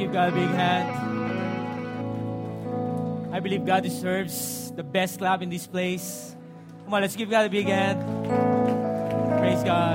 give God a big hand. I believe God deserves the best clap in this place. Come on, let's give God a big hand. Praise God.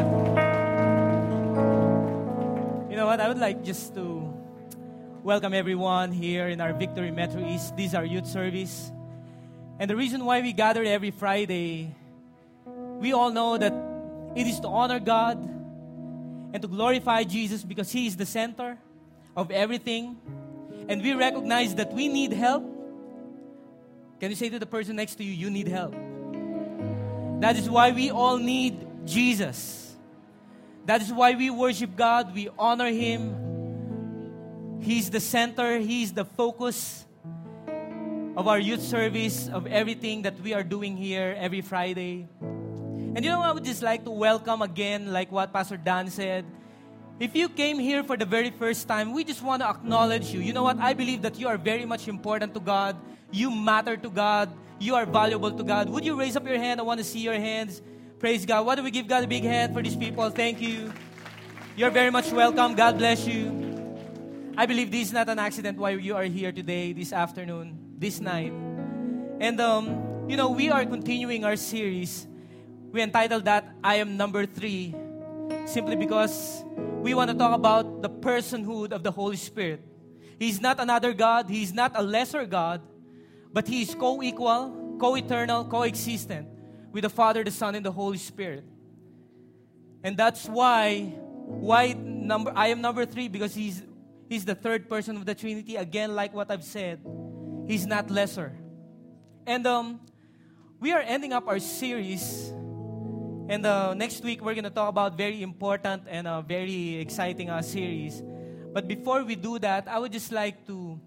You know what? I would like just to welcome everyone here in our Victory Metro East. This is our youth service. And the reason why we gather every Friday, we all know that it is to honor God and to glorify Jesus because He is the center of everything. And we recognize that we need help. Can you say to the person next to you, you need help? That is why we all need Jesus. That is why we worship God. We honor Him. He's the center. He's the focus of our youth service, of everything that we are doing here every Friday. And you know, I would just like to welcome again, like what Pastor Dan said. If you came here for the very first time, we just want to acknowledge you. You know what? I believe that you are very much important to God. You matter to God. You are valuable to God. Would you raise up your hand? I want to see your hands. Praise God. Why don't we give God a big hand for these people? Thank you. You're very much welcome. God bless you. I believe this is not an accident why you are here today, this afternoon, this night. And, you know, we are continuing our series. We entitled that, I Am Number 3, simply because we want to talk about the personhood of the Holy Spirit. He's not another God. He's not a lesser God. But He is co-equal, co-eternal, co-existent with the Father, the Son, and the Holy Spirit. And that's why I am number 3, because He's the third person of the Trinity. Again, like what I've said, He's not lesser. And we are ending up our series. And next week, we're going to talk about very important and very exciting series. But before we do that, I would just like to,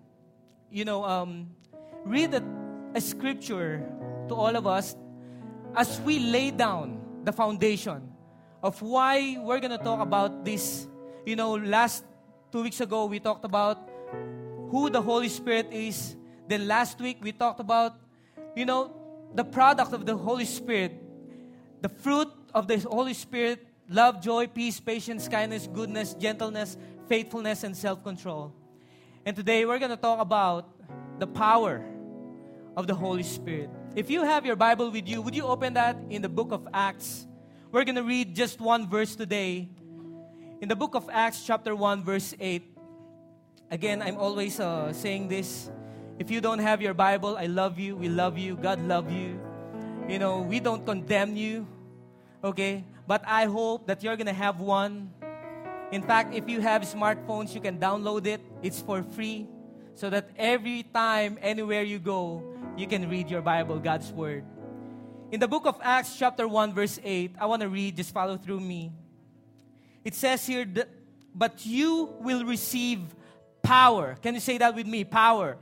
read a scripture to all of us as we lay down the foundation of why we're going to talk about this. You know, last 2 weeks ago, we talked about who the Holy Spirit is. Then last week, we talked about, the product of the Holy Spirit, the fruit of the Holy Spirit: love, joy, peace, patience, kindness, goodness, gentleness, faithfulness, and self-control. And today, we're going to talk about the power of the Holy Spirit. If you have your Bible with you, would you open that in the book of Acts? We're going to read just one verse today. In the book of Acts, chapter 1, verse 8. Again, I'm always saying this. If you don't have your Bible, I love you. We love you. God love you. We don't condemn you. Okay? But I hope that you're going to have one. In fact, if you have smartphones, you can download it. It's for free. So that every time, anywhere you go, you can read your Bible, God's Word. In the book of Acts, chapter 1, verse 8, I want to read, just follow through me. It says here, but you will receive power. Can you say that with me? Power.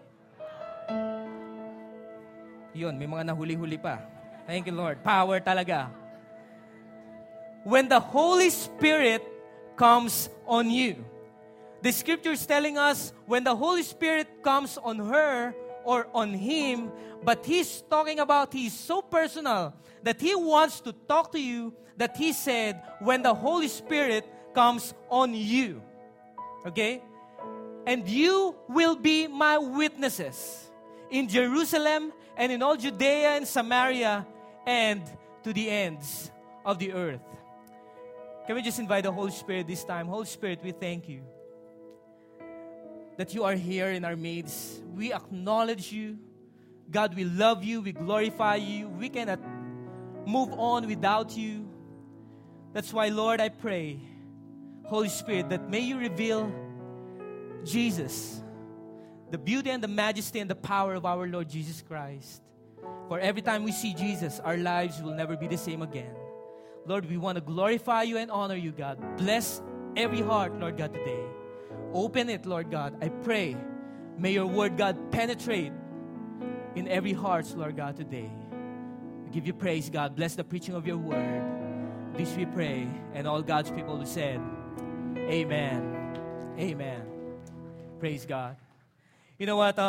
Yun, may mga nahuli-huli pa. Thank you, Lord. Power talaga. When the Holy Spirit comes on you. The scripture is telling us when the Holy Spirit comes on her or on him, but He's talking about He's so personal that He wants to talk to you, that He said, when the Holy Spirit comes on you. Okay? And you will be my witnesses in Jerusalem and in all Judea and Samaria and to the ends of the earth. Can we just invite the Holy Spirit this time? Holy Spirit, we thank you that you are here in our midst. We acknowledge you. God, we love you. We glorify you. We cannot move on without you. That's why, Lord, I pray, Holy Spirit, that may you reveal Jesus, the beauty and the majesty and the power of our Lord Jesus Christ. For every time we see Jesus, our lives will never be the same again. Lord, we want to glorify you and honor you, God. Bless every heart, Lord God, today. Open it, Lord God. I pray, may your word, God, penetrate in every heart, Lord God, today. We give you praise, God. Bless the preaching of your word. This we pray. And all God's people who said, amen. Amen. Praise God. You know what?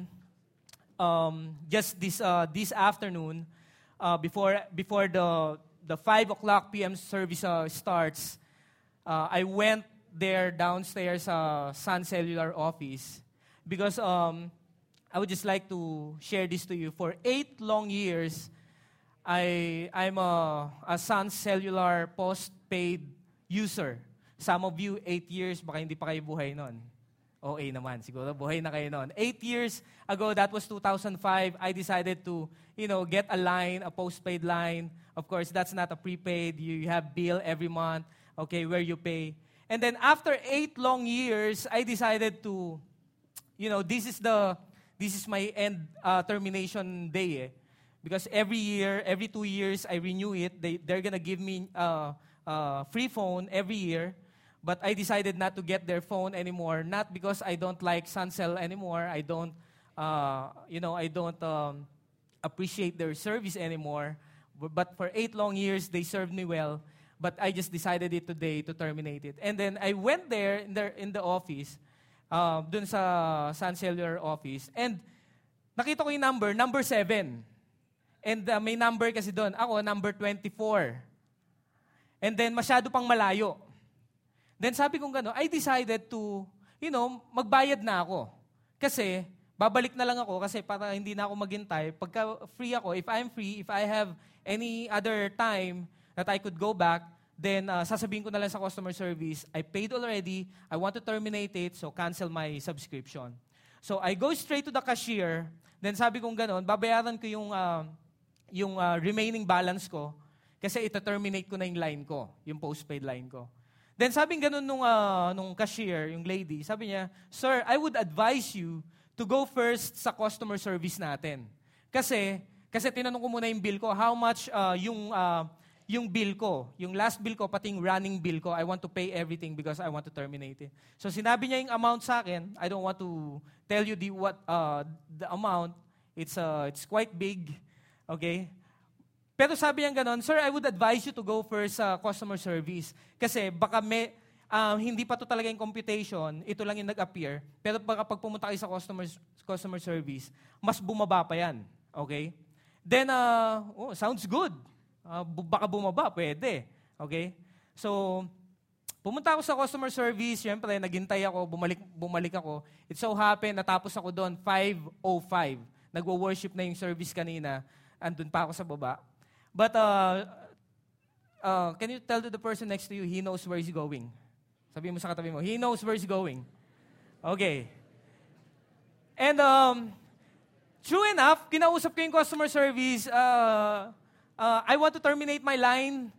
Just this afternoon, before the 5 o'clock p.m. service starts, I went there downstairs sa Sun Cellular office because I would just like to share this to you. For 8 long years, I'm a Sun Cellular postpaid user. Some of you, 8 years, baka hindi pa kayo buhay nun. OA naman, siguro buhay na kayo nun. 8 years ago, that was 2005, I decided to, get a line, a postpaid line. Of course, that's not a prepaid. You have bill every month, okay, where you pay. And then after 8 long years, I decided to, this is my end termination day. Because every year, every 2 years, I renew it. They're gonna give me free phone every year. But I decided not to get their phone anymore, not because I don't like Suncell anymore. I don't, appreciate their service anymore. But for 8 long years, they served me well. But I just decided it today to terminate it. And then I went there in the office, dun sa Sun Cellular office, and nakita ko yung number 7. And may number kasi doon. Ako, number 24. And then masyado pang malayo. Then sabi kong gano'n, I decided to, magbayad na ako. Kasi, babalik na lang ako kasi para hindi na ako maghintay. Pagka free ako, if I'm free, if I have any other time that I could go back, then sasabihin ko na lang sa customer service, I paid already, I want to terminate it, so cancel my subscription. So I go straight to the cashier, then sabi kong gano'n, babayaran ko yung remaining balance ko kasi ito-terminate ko na yung line ko, yung postpaid line ko. Then sabi ganun nung cashier, yung lady, sabi niya, "Sir, I would advise you to go first sa customer service natin." Kasi tinanong ko muna yung bill ko, how much yung bill ko, yung last bill ko, pati yung running bill ko, I want to pay everything because I want to terminate it. So sinabi niya yung amount sa akin, I don't want to tell you the amount, it's quite big, okay? Pero sabi niya ganon, "Sir, I would advise you to go first sa customer service. Kasi baka hindi pa to talaga yung computation, ito lang yung nag-appear. Pero baka pag pumunta kayo sa customer service, mas bumaba pa yan." Okay? Then, sounds good. Baka bumaba, pwede. Okay? So, pumunta ako sa customer service, syempre, naghintay ako, bumalik ako. It so happened, natapos ako doon, 5:05. Nagwo-worship na yung service kanina, andun pa ako sa baba. But, can you tell to the person next to you, he knows where he's going? Sabi mo sa katabi mo, he knows where he's going. Okay. And, true enough, kinausap ko yung customer service, I want to terminate my line.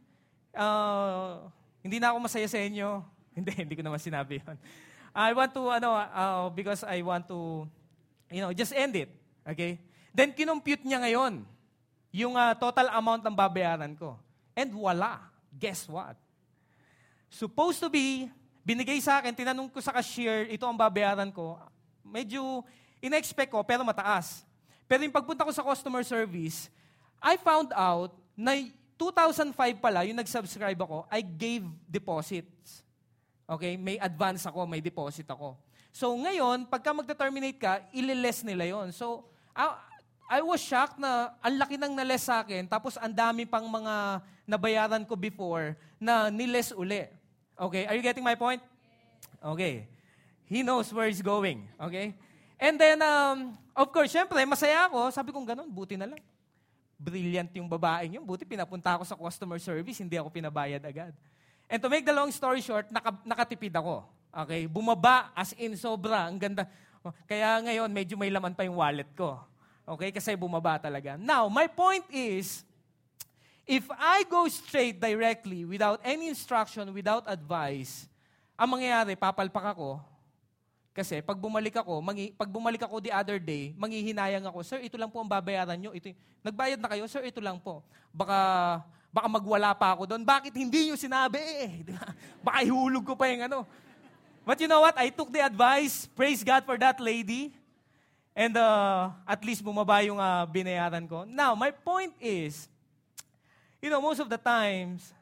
Hindi na ako masaya sa inyo. Hindi ko naman sinabi yun. I want to, because I want to, just end it. Okay? Then, kinompute niya ngayon yung total amount ng babayaran ko. And wala. Guess what? Supposed to be, binigay sa akin, tinanong ko sa cashier, ito ang babayaran ko. Medyo in-expect ko, pero mataas. Pero yung pagpunta ko sa customer service, I found out na 2005 pala, yung nag-subscribe ako, I gave deposits. Okay? May advance ako, may deposit ako. So ngayon, pagka magta-terminate ka, ililess nila yon. So, I was shocked na ang laki nang nales sa akin, tapos ang dami pang mga nabayaran ko before na niles uli. Okay? Are you getting my point? Okay. He knows where he's going. Okay? And then, of course, syempre, masaya ako. Sabi kong ganun, buti na lang. Brilliant yung babaeng yun. Buti pinapunta ako sa customer service, hindi ako pinabayad agad. And to make the long story short, nakatipid ako. Okay? Bumaba, as in sobra. Ang ganda. Kaya ngayon, medyo may laman pa yung wallet ko. Okay? Kasi bumaba talaga. Now, my point is, if I go straight directly, without any instruction, without advice, ang mangyayari, papalpak ako. Kasi pag bumalik ako the other day, manghihinayang ako, "Sir, ito lang po ang babayaran nyo. Nagbayad na kayo? Sir, ito lang po." Baka magwala pa ako doon. Bakit hindi nyo sinabi? Di ba? Baka ihulog ko pa yung ano. But you know what? I took the advice. Praise God for that lady. And at least bumaba yung binayaran ko. Now, my point is, most of the times,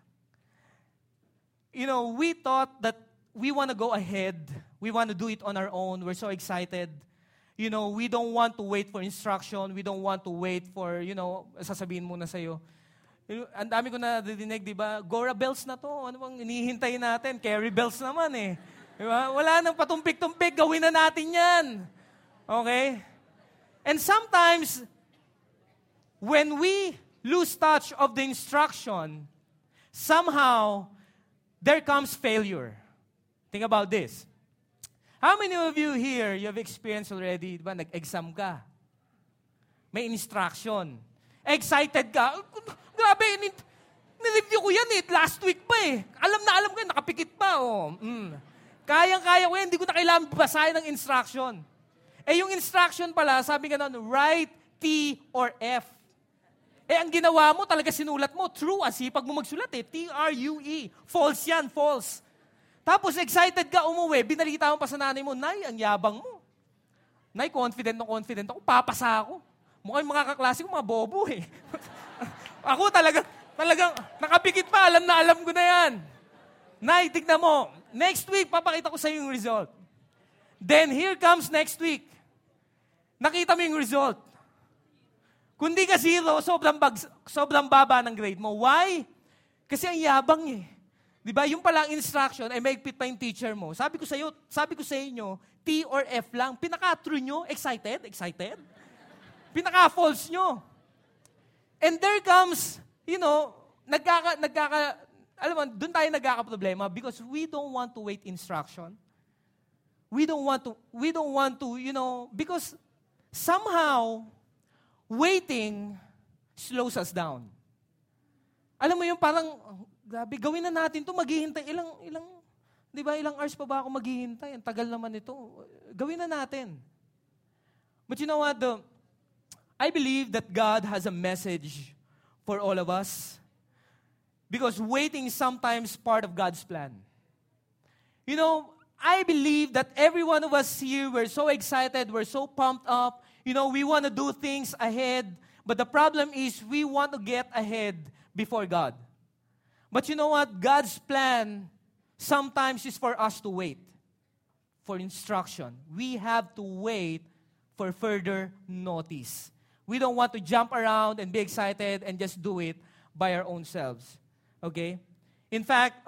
we thought that we want to go ahead. We want to do it on our own. We're so excited. We don't want to wait for instruction. We don't want to wait for, sasabihin muna sa'yo. Ang dami ko na didinig, di ba? Gora bells na to. Ano bang inihintay natin? Carry bells naman eh. Di ba? Wala nang patumpik-tumpik. Gawin na natin yan. Okay? And sometimes, when we lose touch of the instruction, somehow, there comes failure. Think about this. How many of you here, you have experienced already, di ba, nag-exam ka? May instruction. Excited ka. Grabe, nireview ko yan eh. Last week pa eh. Alam ko yan, nakapikit pa. Oh. Kayang-kaya ko yan, hindi ko na kailangan basahin ng instruction. Eh yung instruction pala, sabi ka na, write T or F. Eh ang ginawa mo, talaga sinulat mo, true, asipag mo magsulat eh. T-R-U-E. False yan, false. Tapos excited ka umuwi, binalita mo pa sa nanay mo, Nay, ang yabang mo. Nay, confident ako, papasa ako. Mukhang mga kaklase ko, mga bobo eh. Ako talagang nakapikit pa, alam ko na yan. Nay, tignan mo, next week, papakita ko sa iyo yung result. Then, here comes next week. Nakita mo yung result. Kundi ka zero, sobrang baba ng grade mo. Why? Kasi ang yabang eh. Di ba? Yung palang instruction, ay maigpit pa yung teacher mo. Sabi ko sa inyo, T or F lang. Pinaka-true nyo, excited? Pinaka-false nyo. And there comes, alam mo, doon tayo nagkaka-problema because we don't want to wait instruction. We don't want to, because somehow, waiting slows us down. Alam mo yung parang, grabe, gawin na natin to, maghihintay. Ilang hours pa ba ako maghihintay? Ang tagal naman ito. Gawin na natin. But you know what? I believe that God has a message for all of us because waiting is sometimes part of God's plan. I believe that every one of us here, we're so excited, we're so pumped up. We want to do things ahead. But the problem is we want to get ahead before God. But you know what? God's plan sometimes is for us to wait for instruction. We have to wait for further notice. We don't want to jump around and be excited and just do it by our own selves. Okay? In fact,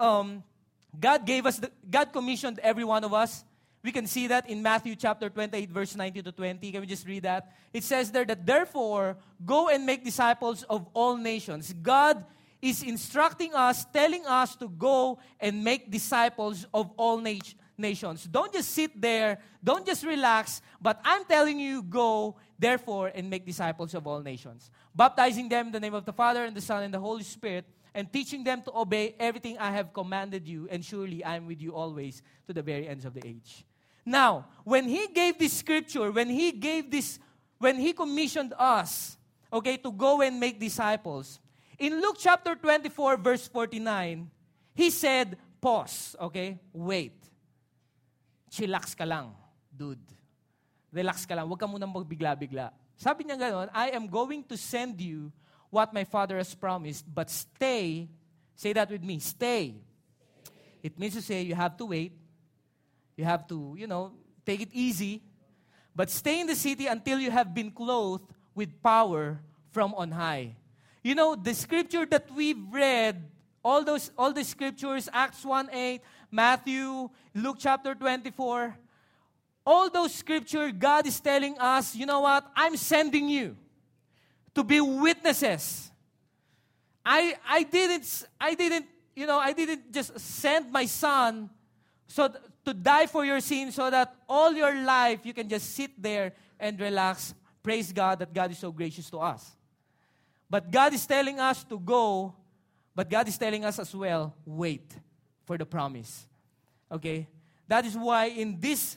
God commissioned every one of us. We can see that in Matthew chapter 28, verse 19 to 20. Can we just read that? It says there that, therefore, go and make disciples of all nations. God is instructing us, telling us to go and make disciples of all nations. Don't just sit there, don't just relax, but I'm telling you, go, therefore, and make disciples of all nations. Baptizing them in the name of the Father, and the Son, and the Holy Spirit, and teaching them to obey everything I have commanded you, and surely I am with you always to the very ends of the age. Now, when He gave this scripture, when He commissioned us, to go and make disciples, in Luke chapter 24, verse 49, He said, pause, wait. Chillax ka lang, dude. Relax ka lang, huwag ka munang magbigla-bigla. Sabi niya gano'n, I am going to send you what my Father has promised, but stay, say that with me, stay. It means to say you have to wait. You have to, take it easy. But stay in the city until you have been clothed with power from on high. The scripture that we've read, all the scriptures, Acts 1:8, Matthew, Luke chapter 24, all those scriptures, God is telling us, you know what? I'm sending you to be witnesses. I didn't just send my son to die for your sins so that all your life you can just sit there and relax. Praise God that God is so gracious to us. But God is telling us to go, but God is telling us as well, wait for the promise. Okay? That is why in this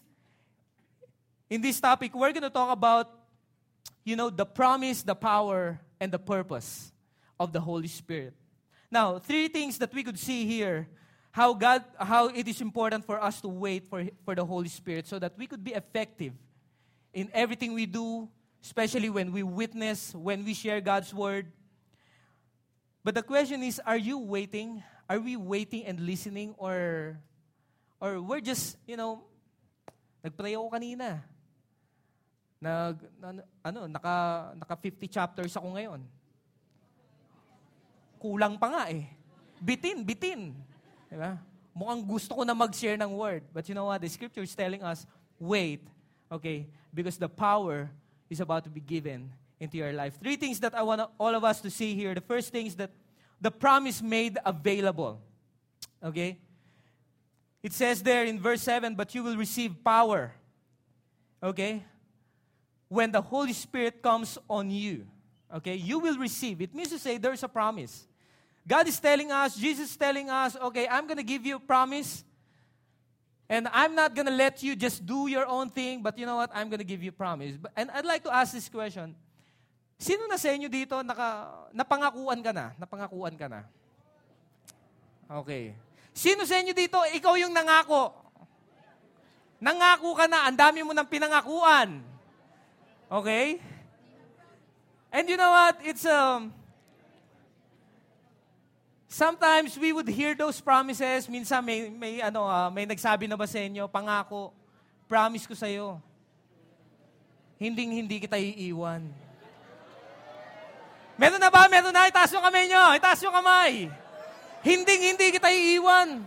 topic, we're going to talk about, the promise, the power, and the purpose of the Holy Spirit. Now, 3 things that we could see here, how it is important for us to wait for the Holy Spirit so that we could be effective in everything we do, especially when we witness, when we share God's Word. But the question is, are you waiting? Are we waiting and listening? Or we're just, nagpray ako kanina. Naka 50 chapters ako ngayon. kulang pa nga eh. Bitin. Diba? Mukhang gusto ko na mag-share ng word. But you know what? The scripture is telling us, wait, okay, because the power is about to be given into your life. 3 things that I want all of us to see here. The first thing is that the promise made available. Okay? It says there in verse 7, but you will receive power. Okay? When the Holy Spirit comes on you. Okay? You will receive. It means to say there's a promise. God is telling us, Jesus is telling us, okay, I'm going to give you a promise. And I'm not going to let you just do your own thing, but you know what? I'm going to give you a promise. And I'd like to ask this question. Sino na sa inyo dito napangakuan ka na? Napangakuan ka na? Okay. Sino sa inyo dito, ikaw yung nangako? Nangako ka na, ang dami mo ng pinangakuan. Okay? And you know what? It's sometimes we would hear those promises. Minsan may nagsabi na ba sa inyo, pangako, promise ko sa iyo. Hindi kita iiwan. Meron na ba? Meron na. Itaas yung kamay nyo. Itaas yung kamay. Hindi kita iiwan.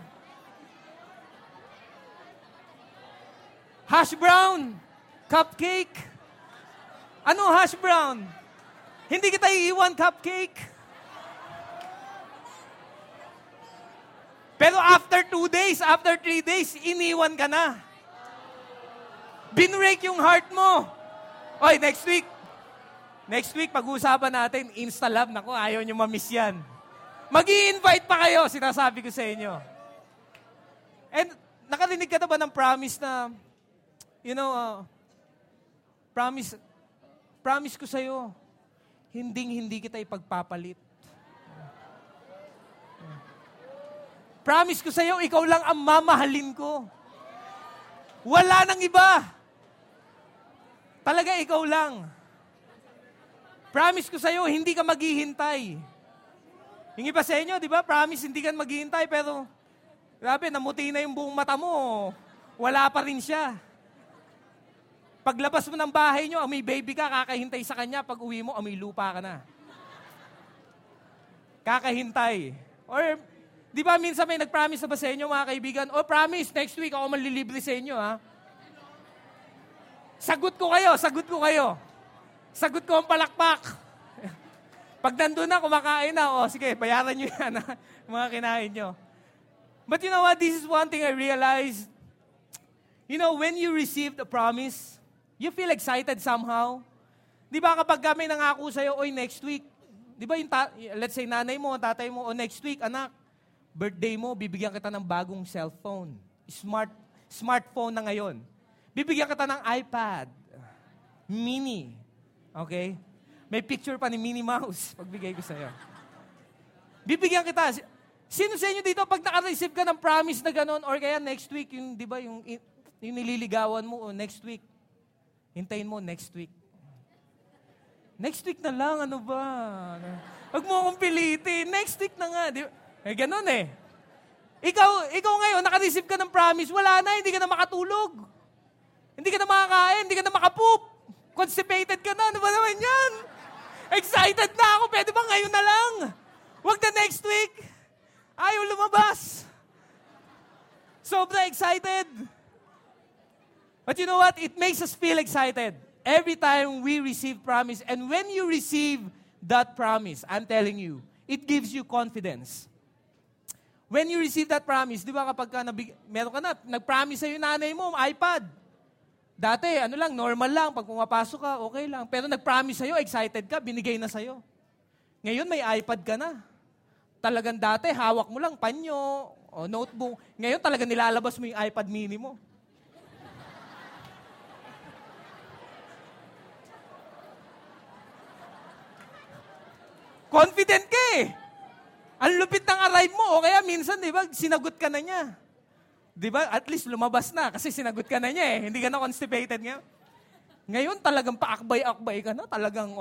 Hash brown. Cupcake. Ano hash brown? Hindi kita iiwan, cupcake. Pero after 2 days, after 3 days, iniwan ka na. Binrake yung heart mo. Oy, next week, pag-uusapan natin, Insta-love. Naku, ayaw nyo mamiss yan. Mag-i-invite pa kayo, sinasabi ko sa inyo. And nakarinig ka na ba ng promise na, promise ko sa'yo, hindi kita ipagpapalit. Promise ko sa'yo, ikaw lang ang mamahalin ko. Wala nang iba. Talaga ikaw lang. Promise ko sa'yo, hindi ka maghihintay. Yung iba sa inyo, di ba? Promise, hindi ka maghihintay, pero grabe, namuti na yung buong mata mo. Wala pa rin siya. Paglabas mo ng bahay nyo, amoy baby ka, kakahintay sa kanya. Pag uwi mo, amoy lupa ka na. Kakahintay. Or, di ba minsan may nag-promise na ba sa inyo, mga kaibigan? Oh, promise, next week ako manlilibre sa inyo, ha? Sagot ko kayo. Sagot ko ang palakpak. Pag nandun na, kumakain na, sige, bayaran nyo yan, ha? Mga kinain nyo. But you know what? This is one thing I realized. When you receive the promise, you feel excited somehow. Di ba kapag may nangako sa'yo, next week, di ba let's say nanay mo, tatay mo, next week, anak, birthday mo, bibigyan kita ng bagong cellphone. Smartphone na ngayon. Bibigyan kita ng iPad. Mini. Okay? May picture pa ni Minnie Mouse. Pagbigay ko sa'yo. Bibigyan kita. Sino sa inyo dito, pag naka-receive ka ng promise na gano'n, or kaya next week, di ba, yung nililigawan mo, next week, hintayin mo next week. Next week na lang, ano ba? Huwag mo akong pilitin. Next week na nga. Di ba? Ganun eh. Ikaw ngayon, naka-receive ka ng promise, wala na, hindi ka na makatulog. Hindi ka na makakain, hindi ka na makapoop. Constipated ka na, ano ba naman yan? Excited na ako, pwede ba ngayon na lang? Huwag na next week. Ayaw lumabas. Sobra excited. But you know what? It makes us feel excited every time we receive promise. And when you receive that promise, I'm telling you, it gives you confidence. When you receive that promise, di ba kapag meron ka na, nag-promise sa'yo nanay mo, iPad. Dati, normal lang. Pag pumapasok ka, okay lang. Pero nag-promise sa'yo, excited ka, binigay na sa'yo. Ngayon, may iPad ka na. Talagang dati, hawak mo lang, panyo, o notebook. Ngayon, talagang nilalabas mo yung iPad mini mo. Confident ka eh. Ang lupit ng arrive mo. O kaya minsan, di ba, sinagot ka na niya. Di ba? At least lumabas na kasi sinagot ka na niya eh. Hindi ka na constipated ngayon. Ngayon, talagang paakbay-akbay ka na. Talagang,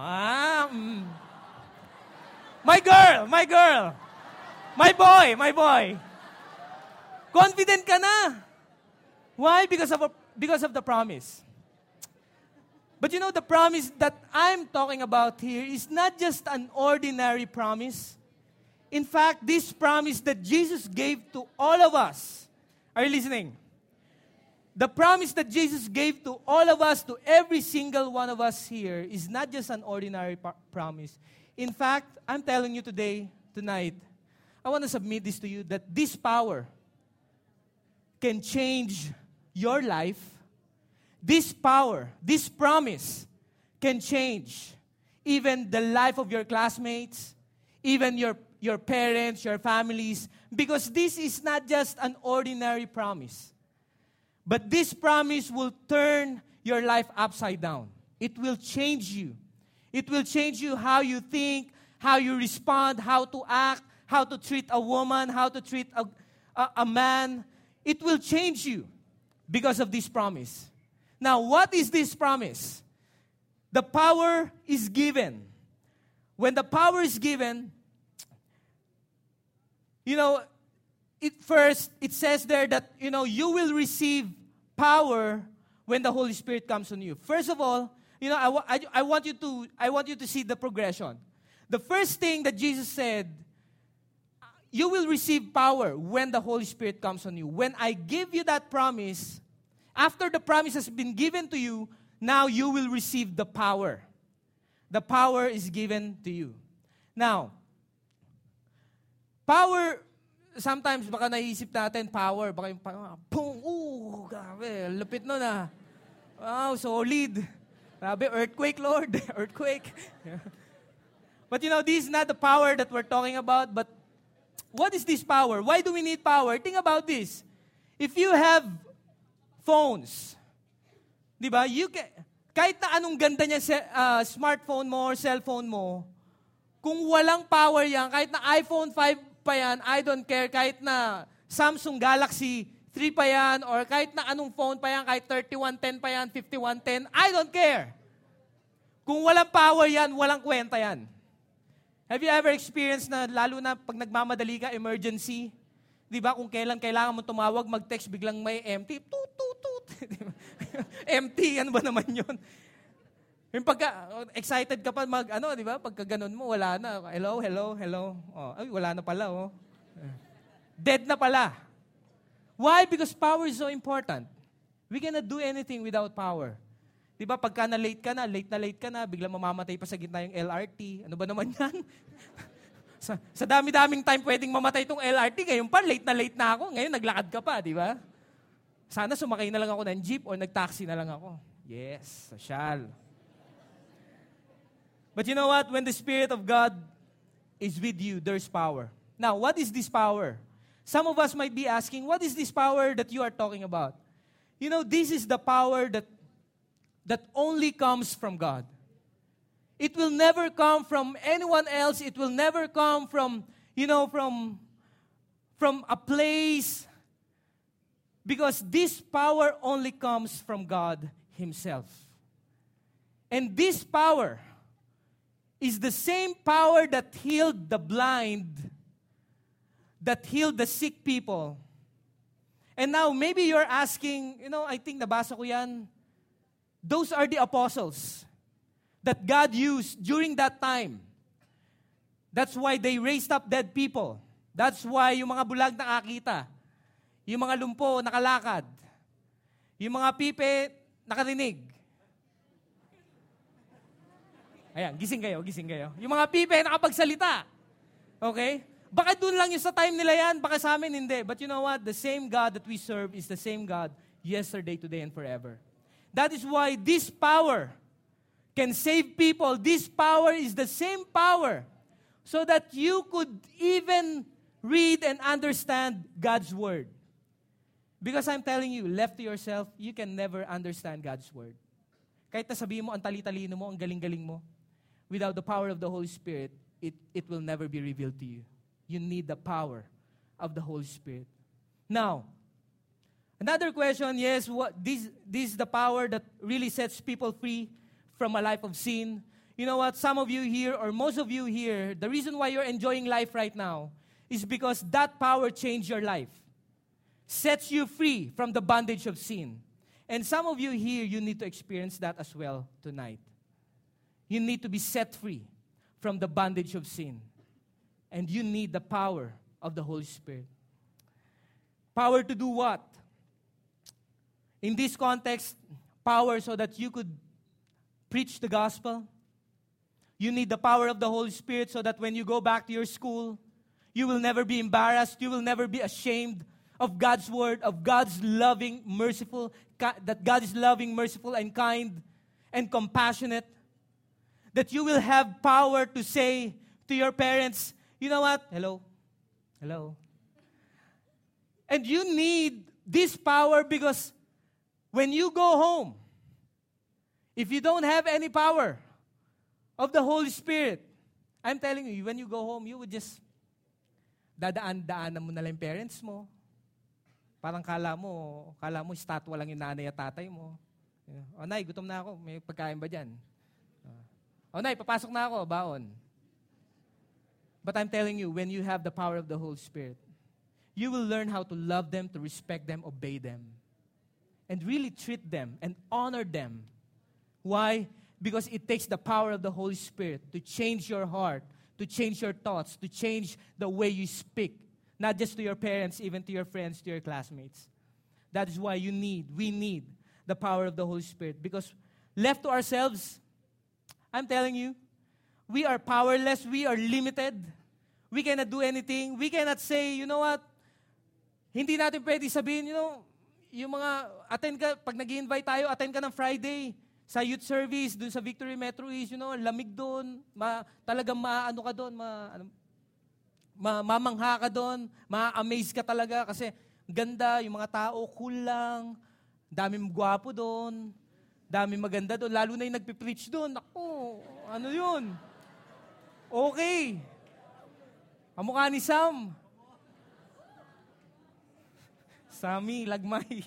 My girl. My boy. Confident ka na. Why? Because of the promise. But you know, the promise that I'm talking about here is not just an ordinary promise. In fact, this promise that Jesus gave to all of us, are you listening? The promise that Jesus gave to all of us, to every single one of us here, is not just an ordinary promise. In fact, I'm telling you tonight, I want to submit this to you, that this power can change your life. This power, this promise, can change even the life of your classmates, even your parents, your families, because this is not just an ordinary promise. But this promise will turn your life upside down. It will change you. It will change you how you think, how you respond, how to act, how to treat a woman, how to treat a man. It will change you because of this promise. Now, what is this promise? The power is given. When the power is given, it says there that, you will receive power when the Holy Spirit comes on you. First of all, I want you to see the progression. The first thing that Jesus said, you will receive power when the Holy Spirit comes on you. When I give you that promise, after the promise has been given to you, now you will receive the power. The power is given to you. Now, power, sometimes baka naisip natin, power, baka yung boom, grabe, lupit nun ah. Wow, solid. Grabe, earthquake, Lord, earthquake. But this is not the power that we're talking about, but what is this power? Why do we need power? Think about this. If you have phones, di ba, kahit na anong ganda niya smartphone mo or cellphone mo, kung walang power yan, kahit na iPhone 5 pa yan, I don't care. Kahit na Samsung Galaxy 3 pa yan, or kahit na anong phone pa yan, kahit 3110 pa yan, 5110, I don't care. Kung walang power yan, walang kwenta yan. Have you ever experienced na, lalo na pag nagmamadali ka, emergency, di ba, kung kailangan mo tumawag, mag-text, biglang may empty, tut. Empty, ano ba naman yun? Yung excited ka pa di ba? Pagka ganun mo, wala na. Hello. Oh, ay, wala na pala, oh. Dead na pala. Why? Because power is so important. We cannot do anything without power. Di ba, pagka late ka na, biglang mamamatay pa sa gitna yung LRT. Ano ba naman yan? sa dami-daming time pwedeng mamatay itong LRT, ngayon pa, late na ako. Ngayon, naglakad ka pa, di ba? Sana sumakay na lang ako ng jeep o nag-taxi na lang ako. Yes, sosyal. But you know what? When the Spirit of God is with you, there's power. Now, what is this power? Some of us might be asking, what is this power that you are talking about? This is the power that only comes from God. It will never come from anyone else. It will never come from a place, because this power only comes from God Himself. And this power is the same power that healed the blind, that healed the sick people. And now, maybe you're asking, I think nabasa ko yan, those are the apostles that God used during that time. That's why they raised up dead people. That's why yung mga bulag nakakita. Yung mga lumpo nakalakad. Yung mga pipe nakarinig. Ayan, gising kayo. Yung mga pipe nakapagsalita. Okay? Baka doon lang yung sa time nila yan, baka sa amin hindi. But you know what? The same God that we serve is the same God yesterday, today, and forever. That is why this power can save people. This power is the same power so that you could even read and understand God's Word. Because I'm telling you, left to yourself, you can never understand God's Word. Kahit na sabihin mo, ang tali-talino mo, ang galing-galing mo, without the power of the Holy Spirit, it will never be revealed to you. You need the power of the Holy Spirit. Now, another question, yes, this is the power that really sets people free from a life of sin. You know what? Some of you here, or most of you here, the reason why you're enjoying life right now is because that power changed your life. Sets you free from the bondage of sin. And some of you here, you need to experience that as well tonight. You need to be set free from the bondage of sin. And you need the power of the Holy Spirit. Power to do what? In this context, power so that you could preach the gospel. You need the power of the Holy Spirit so that when you go back to your school, you will never be embarrassed. You will never be ashamed of God's word, of God's loving, merciful, that God is loving, merciful, and kind, and compassionate. That you will have power to say to your parents, you know what? Hello. And you need this power because when you go home, if you don't have any power of the Holy Spirit, I'm telling you, when you go home, you would just dadaan-daanan mo na lang yung parents mo. Parang kala mo statwa lang yung nanay at tatay mo. O nay, gutom na ako. May pagkain ba dyan? O nay, papasok na ako. Baon. But I'm telling you, when you have the power of the Holy Spirit, you will learn how to love them, to respect them, obey them, and really treat them and honor them. Why? Because it takes the power of the Holy Spirit to change your heart, to change your thoughts, to change the way you speak. Not just to your parents, even to your friends, to your classmates. That is why we need the power of the Holy Spirit. Because left to ourselves, I'm telling you, we are powerless, we are limited. We cannot do anything. We cannot say, you know what? Hindi natin pwede sabihin, yung mga, pag nag-i-invite tayo, attend ka ng Friday sa youth service, dun sa Victory Metro East, lamig dun, talagang maano ka dun, mamangha ka dun, ma-amaze ka talaga kasi ganda, yung mga tao, cool lang, daming gwapo dun, daming maganda dun, lalo na yung nagpipreach dun, ako, ano yun? Okay. Kamukha ni Sam. Sammy, lagmay.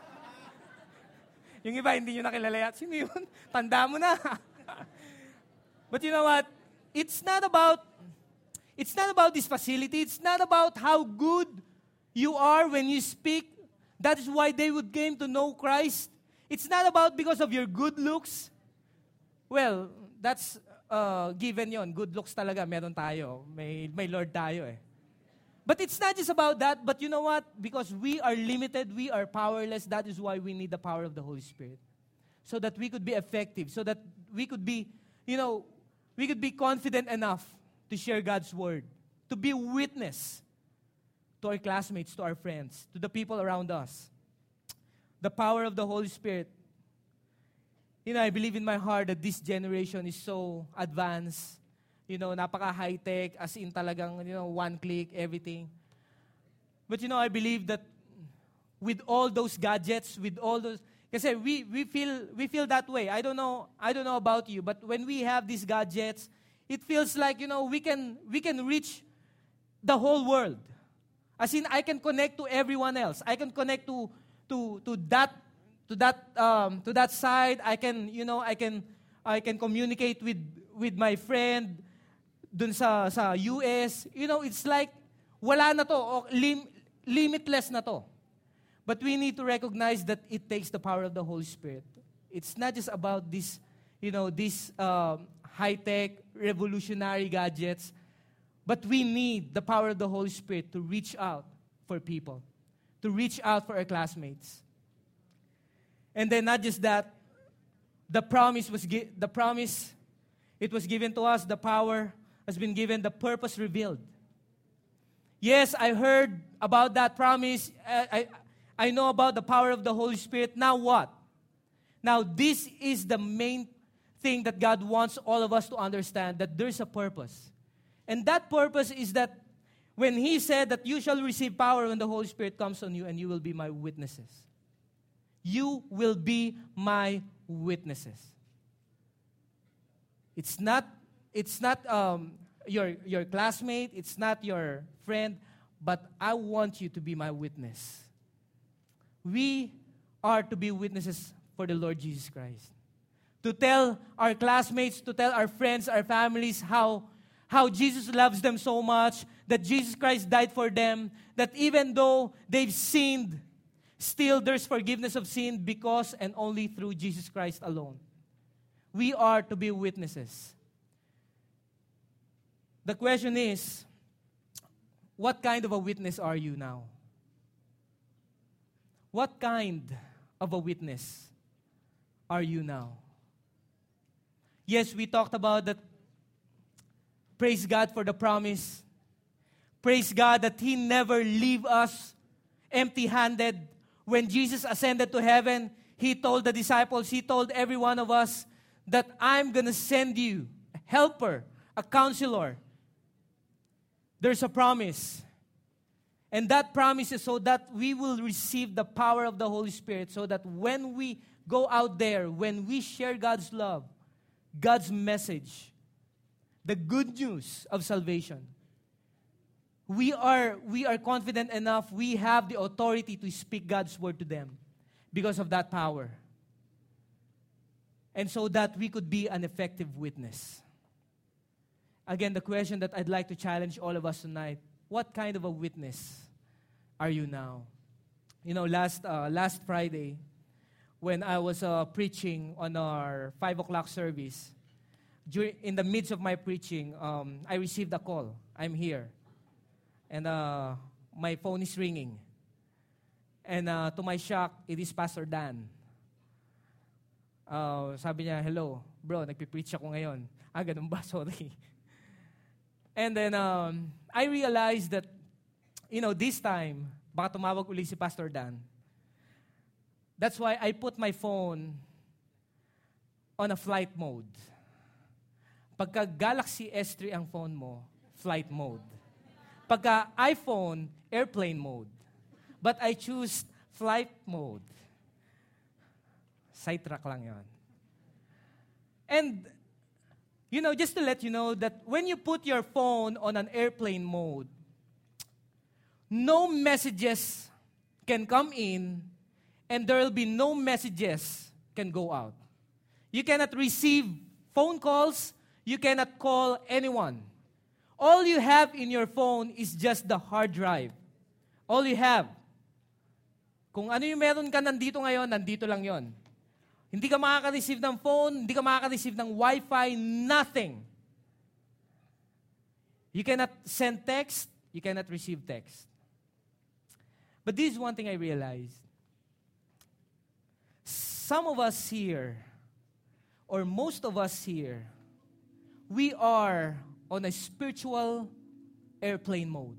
Yung iba, hindi nyo nakilala. Sino yun? Tanda mo na. But you know what? It's not about this facility. It's not about how good you are when you speak. That is why they would came to know Christ. It's not about because of your good looks. Well, that's given yon. Good looks talaga, meron tayo. May Lord tayo eh. But it's not just about that, but you know what? Because we are limited, we are powerless, that is why we need the power of the Holy Spirit. So that we could be effective, so that we could be, we could be confident enough to share God's word, to be witness to our classmates, to our friends, to the people around us. The power of the Holy Spirit. I believe in my heart that this generation is so advanced, napaka-high-tech, as in talagang, one click, everything. But I believe that with all those gadgets, with all those, kasi we feel that way. I don't know about you, but when we have these gadgets, it feels like, we can reach the whole world. As in, I can connect to everyone else. I can connect to that side. I can communicate with my friend dun sa US. It's like wala na to, o limitless na to. But we need to recognize that it takes the power of the Holy Spirit. It's not just about this, these high-tech, revolutionary gadgets, but we need the power of the Holy Spirit to reach out for people, to reach out for our classmates. And then not just that, it was given to us, the power has been given, the purpose revealed. Yes, I heard about that promise. I know about the power of the Holy Spirit. Now what? Now this is the main thing that God wants all of us to understand, that there's a purpose. And that purpose is that when He said that you shall receive power when the Holy Spirit comes on you, and you will be my witnesses. You will be my witnesses. It's not your classmate, it's not your friend, but I want you to be my witness. We are to be witnesses for the Lord Jesus Christ. To tell our classmates, to tell our friends, our families how Jesus loves them so much, that Jesus Christ died for them, that even though they've sinned, still there's forgiveness of sin because and only through Jesus Christ alone. We are to be witnesses. The question is, what kind of a witness are you now? What kind of a witness are you now? Yes, we talked about that. Praise God for the promise. Praise God that He never leave us empty-handed. When Jesus ascended to heaven, He told the disciples, He told every one of us that I'm going to send you a helper, a counselor. There's a promise. And that promise is so that we will receive the power of the Holy Spirit, so that when we go out there, when we share God's love, God's message, the good news of salvation, we are confident enough, we have the authority to speak God's word to them because of that power. And so that we could be an effective witness. Again, the question that I'd like to challenge all of us tonight, what kind of a witness are you now? You know, last Friday, when I was preaching on our 5 o'clock service, in the midst of my preaching, I received a call. I'm here. And my phone is ringing. And to my shock, it is Pastor Dan. Sabi niya, hello, bro, nagpipreach ako ngayon. Ganun ba? Sorry. And then, I realized that, this time, baka tumawag uli si Pastor Dan. That's why I put my phone on a flight mode. Pagka Galaxy S3 ang phone mo, flight mode. Pagka iPhone, airplane mode. But I choose flight mode. Sidetrack lang yon. And, just to let you know that when you put your phone on an airplane mode, no messages can come in and there will be no messages can go out. You cannot receive phone calls. You cannot call anyone. All you have in your phone is just the hard drive. All you have. Kung ano yung meron ka nandito ngayon, nandito lang yon. Hindi ka makaka-receive ng phone, hindi ka makaka-receive ng Wi-Fi, nothing. You cannot send text, you cannot receive text. But this is one thing I realized. Some of us here, or most of us here, we are on a spiritual airplane mode.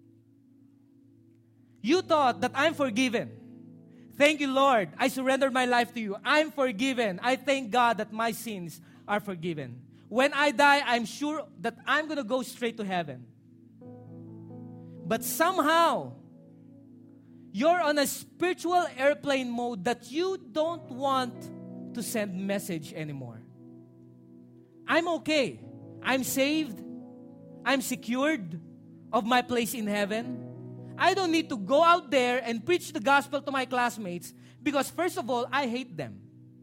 You thought that I'm forgiven. Thank you, Lord. I surrendered my life to you. I'm forgiven. I thank God that my sins are forgiven. When I die, I'm sure that I'm going to go straight to heaven. But somehow, you're on a spiritual airplane mode that you don't want to send message anymore. I'm okay. I'm saved. I'm secured of my place in heaven. I don't need to go out there and preach the gospel to my classmates because, first of all, I hate them.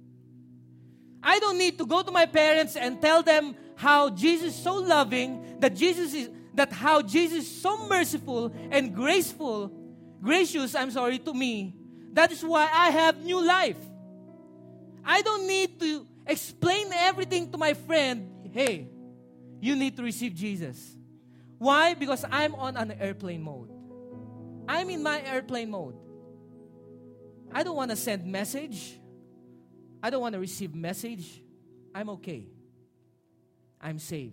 I don't need to go to my parents and tell them how Jesus is so loving, that how Jesus is so merciful and gracious to me. That is why I have new life. I don't need to explain everything to my friend. Hey, you need to receive Jesus. Why? Because I'm on an airplane mode. I'm in my airplane mode. I don't want to send message. I don't want to receive message. I'm okay. I'm saved.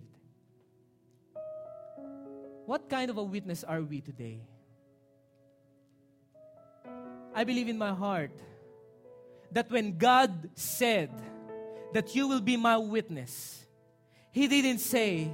What kind of a witness are we today? I believe in my heart that when God said that you will be my witness, He didn't say,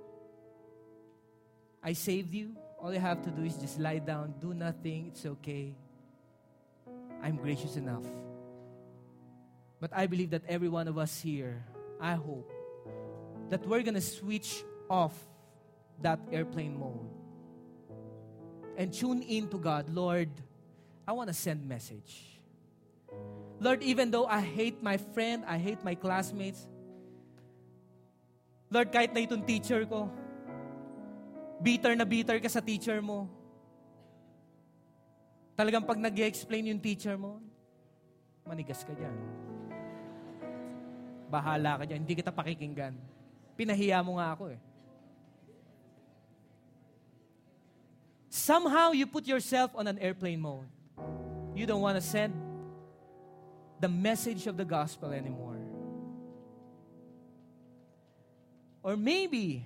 I saved you. All you have to do is just lie down, do nothing, it's okay. I'm gracious enough. But I believe that every one of us here, I hope, that we're going to switch off that airplane mode and tune in to God. Lord, I want to send message. Lord, even though I hate my friend, I hate my classmates, Lord, kahit na itong teacher ko, bitter ka sa teacher mo. Talagang pag nag-explain yung teacher mo, manigas ka dyan. Bahala ka dyan, hindi kita pakikinggan. Pinahiya mo nga ako eh. somehow you put yourself on an airplane mode. You don't want to send the message of the gospel anymore. Or maybe,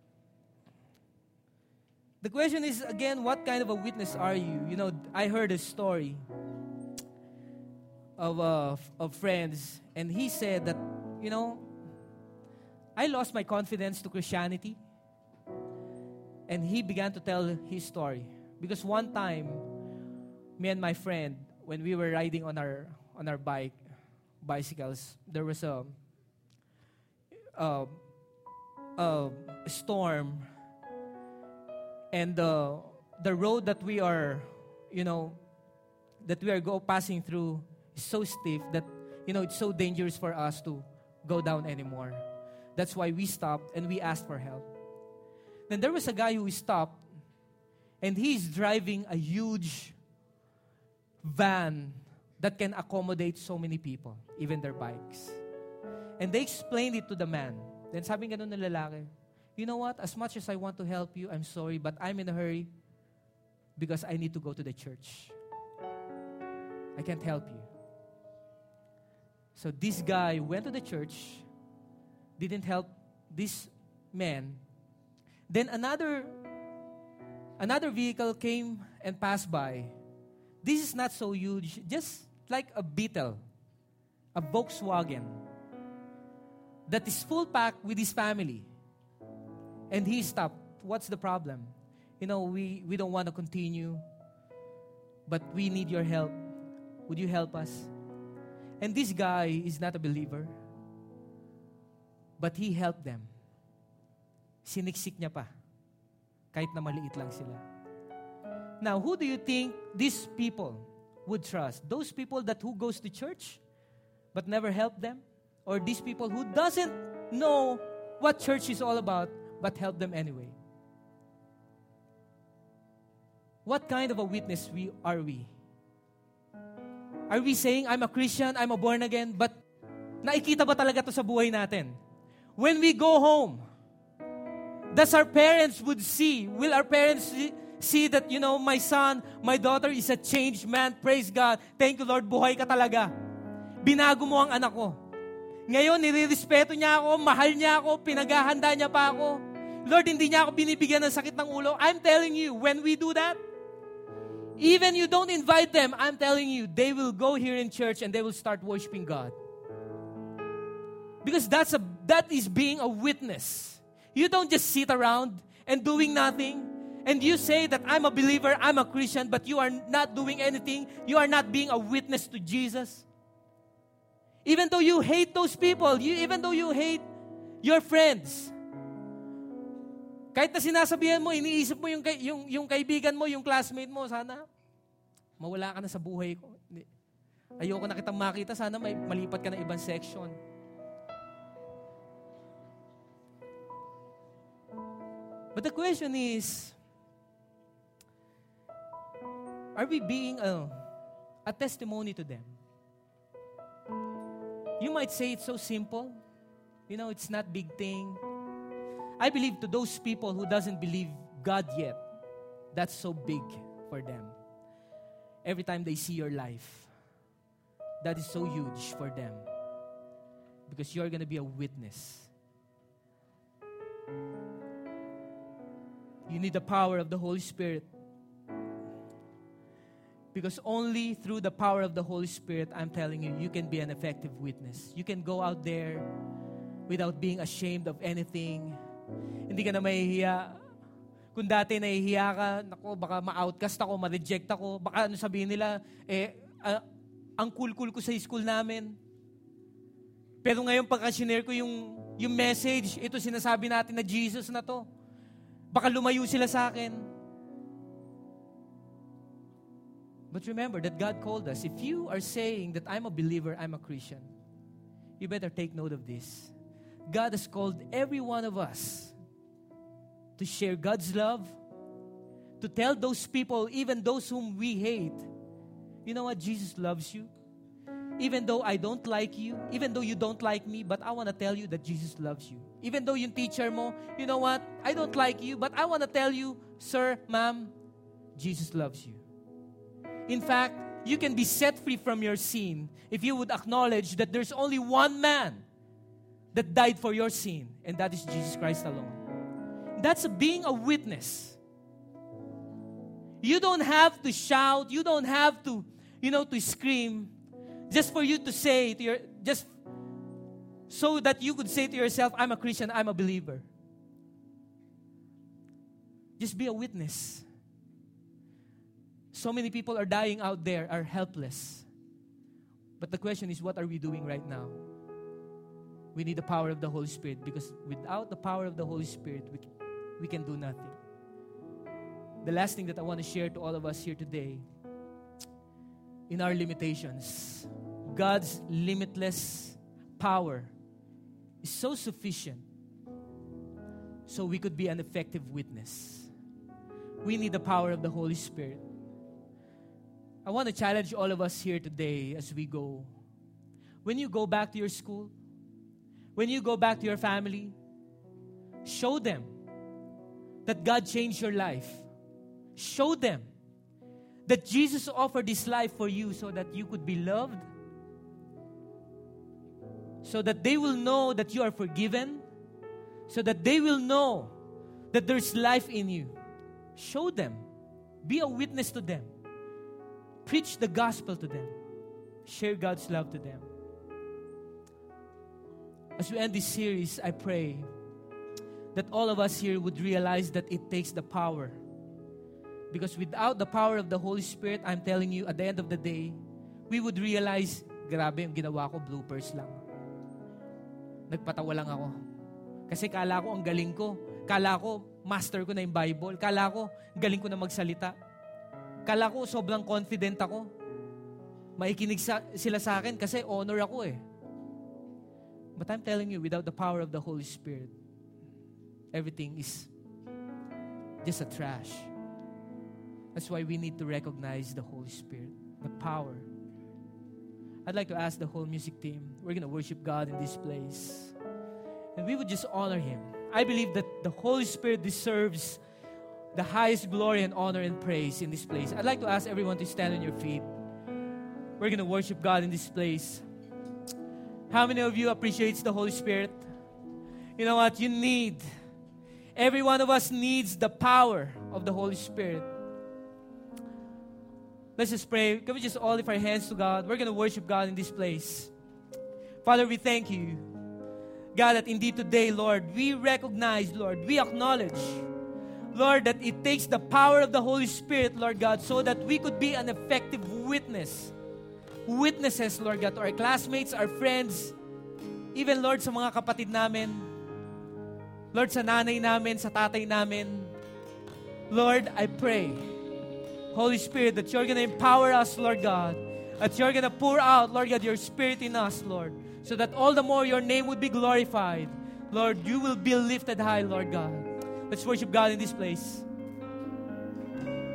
the question is again, what kind of a witness are you? You know, I heard a story of friends, and he said that, you know, I lost my confidence to Christianity. And he began to tell his story. Because one time, me and my friend, when we were riding on our bicycles, there was a storm, and the road that we are, you know, passing through is so steep that, you know, it's so dangerous for us to go down anymore. That's why we stopped and we asked for help. Then there was a guy who stopped, and he's driving a huge van that can accommodate so many people, even their bikes. And they explained it to the man. Then sabi ganun ng lalaki, you know what, as much as I want to help you, I'm sorry, but I'm in a hurry because I need to go to the church. I can't help you. So this guy went to the church, didn't help this man. Then another vehicle came and passed by. This is not so huge, just like a Beetle, a Volkswagen, that is full packed with his family. And he stopped. What's the problem? You know, we don't want to continue, but we need your help. Would you help us? And this guy is not a believer, but he helped them. Siniksik niya pa, kahit na maliit lang sila. Now, who do you think these people would trust? Those people who goes to church but never help them? Or these people who doesn't know what church is all about but help them anyway? What kind of a witness are we? Are we saying, I'm a Christian, I'm a born again, but nakikita ba talaga to sa buhay natin? When we go home, will our parents see that, you know, my son, my daughter is a changed man? Praise God. Thank you, Lord. Buhay ka talaga. Binago mo ang anak ko. Ngayon, nire-respeto niya ako, mahal niya ako, pinaghahanda niya pa ako. Lord, hindi niya ako binibigyan ng sakit ng ulo. I'm telling you, when we do that, even you don't invite them, I'm telling you, they will go here in church and they will start worshiping God. Because that is being a witness. You don't just sit around and doing nothing, and you say that I'm a believer, I'm a Christian, but you are not doing anything. You are not being a witness to Jesus. Even though you hate those people, even though you hate your friends, kahit na sinasabihan mo, iniisip mo yung kaibigan mo, yung classmate mo, sana mawala ka na sa buhay ko. Ayoko na kitang makita, sana malipat ka na ibang section. But the question is, are we being a testimony to them? You might say it's so simple. You know, it's not big thing. I believe to those people who doesn't believe God yet, that's so big for them. Every time they see your life, that is so huge for them. Because you're going to be a witness. You need the power of the Holy Spirit. Because only through the power of the Holy Spirit, I'm telling you, you can be an effective witness. You can go out there without being ashamed of anything. Hindi ka na mahihiya. Kung dati nahihiya ka, nako, baka ma-outcast ako, ma-reject ako, baka ano sabihin nila, ang cool-cool ko sa school namin. Pero ngayon, pagka-share ko yung message, ito sinasabi natin na Jesus na to. Baka lumayo sila sa akin. But remember that God called us. If you are saying that I'm a believer, I'm a Christian, you better take note of this. God has called every one of us to share God's love, to tell those people, even those whom we hate, you know what? Jesus loves you. Even though I don't like you, even though you don't like me, but I want to tell you that Jesus loves you. Even though yung teacher mo, you know what? I don't like you, but I want to tell you, sir, ma'am, Jesus loves you. In fact, you can be set free from your sin if you would acknowledge that there's only one man that died for your sin, and that is Jesus Christ alone. That's being a witness. You don't have to shout, you don't have to, to scream, just for you to say to just so that you could say to yourself, I'm a Christian, I'm a believer. Just be a witness. So many people are dying out there, are helpless. But the question is, what are we doing right now? We need the power of the Holy Spirit, because without the power of the Holy Spirit, we can do nothing. The last thing that I want to share to all of us here today, in our limitations, God's limitless power is so sufficient so we could be an effective witness. We need the power of the Holy Spirit. I want to challenge all of us here today as we go. When you go back to your school, when you go back to your family, show them that God changed your life. Show them that Jesus offered His life for you so that you could be loved, so that they will know that you are forgiven, so that they will know that there's life in you. Show them. Be a witness to them. Preach the gospel to them. Share God's love to them. As we end this series, I pray that all of us here would realize that it takes the power. Because without the power of the Holy Spirit, I'm telling you, at the end of the day, we would realize, grabe, yung ginawa ko, bloopers lang. Nagpatawa lang ako. Kasi kala ko ang galing ko. Kala ko, master ko na yung Bible. Kala ko, galing ko na magsalita. Kala ko, sobrang confident ako. Maikinig sila sa akin kasi honor ako eh. But I'm telling you, without the power of the Holy Spirit, everything is just a trash. That's why we need to recognize the Holy Spirit, the power. I'd like to ask the whole music team, we're going to worship God in this place. And we would just honor Him. I believe that the Holy Spirit deserves the highest glory and honor and praise in this place. I'd like to ask everyone to stand on your feet. We're going to worship God in this place. How many of you appreciates the Holy Spirit? You know what? You need, every one of us needs the power of the Holy Spirit. Let's just pray. Can we just all lift our hands to God? We're going to worship God in this place. Father, we thank you, God, that indeed today, Lord, we recognize, Lord, we acknowledge, Lord, that it takes the power of the Holy Spirit, Lord God, so that we could be an effective witness. Witnesses, Lord God, to our classmates, our friends, even, Lord, sa mga kapatid namin, Lord, sa nanay namin, sa tatay namin. Lord, I pray, Holy Spirit, that you're going to empower us, Lord God, that you're going to pour out, Lord God, your Spirit in us, Lord, so that all the more your name would be glorified. Lord, you will be lifted high, Lord God. Let's worship God in this place.